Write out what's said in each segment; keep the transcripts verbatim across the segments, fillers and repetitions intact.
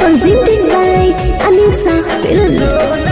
presented by Anisa Films.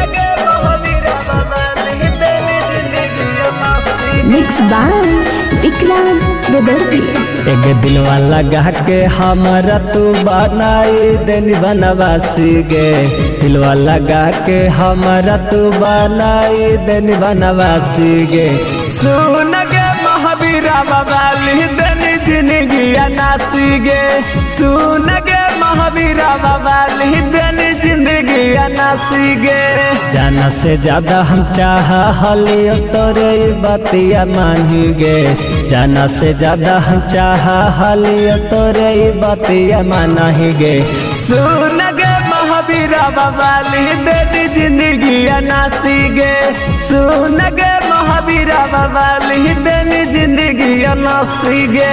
Mixed by Vikram Vidarthi. एक दिलवा लगा के हमारा तू बनाई देनी बनवासी गे। दिलवा लगा के हमारा तू बनाई देनी बनवासी गे। सुन गे महावीरा बाबाली देनी जिंदगी नासी गे। सुन गे महावीरा बाबाली देनी जिंदगी नासी गे। जाना से ज्यादा हम चाह हलियो तोरे बतिया मानी गे। जाना से ज्यादा हम चाह हलियो तोरे बतिया मानी गे। सुन गे महावीरा बाबाली देनी जिंदगी नासी गे। सुन गे महावीरा बाबाली देनी जिंदगी नासी गे।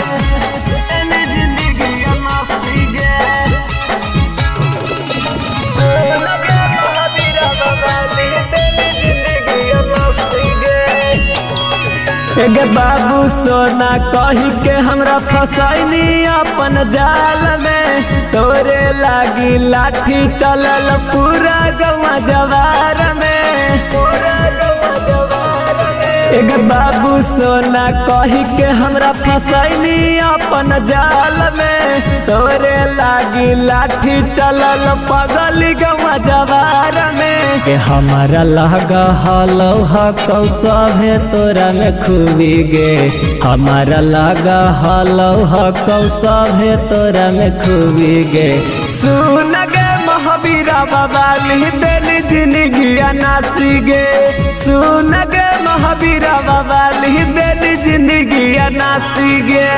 एगे बाबू सोना कही के हमरा फसैनी अपन जाल में। तोरे लागी लाठी चलल पूरा गवा जवार में। पूरा गवा जवार में एगे बाबू सोना कही के हमरा फसैनी अपन जाल में। तोरे लागी लाठी चलल पगली गवा जवार में। के हमारा लगा हलो हकौ सभे तोरा में खूबी गे। हमारा लगा हलो हकौ सभे तोरा में खूबी गे। सुन गे महावीरा बाबाली देनी जिंदगी नासी गे। सुन गे महावीरा बाबाली देनी जिंदगी नासी गे।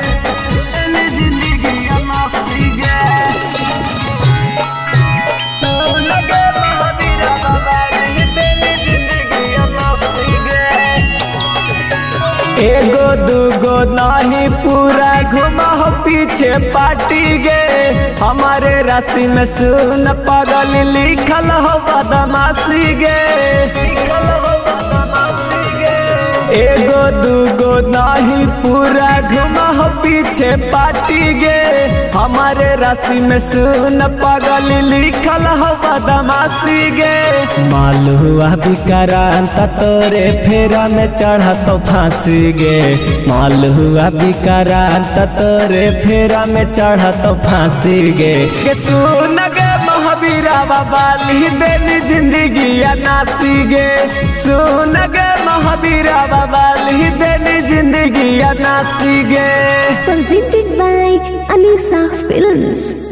एगो दूगो नहीं पूरा घुमा हो पीछे पार्टी गे। हमारे राशि में सुन पागल लिखल हो बदमाशी गे। एगो दूगो नहीं पूरा घुमा हो पीछे पार्टी गे। हमारे राशि में सुन पागल लिखल हो बदमाशी गे। मालुआ विक्रांत तोरे फेरा में चढ़ा तो फांसी गे। मालुआ विक्रांत तोरे फेरा में चढ़ा तो फांसी गे। के सुन गे महावीरा बाबाली देनी जिंदगी नासी गे। सुन गे महावीरा बाबाली देनी जिंदगी नासी गे। Presented by Anisa Films.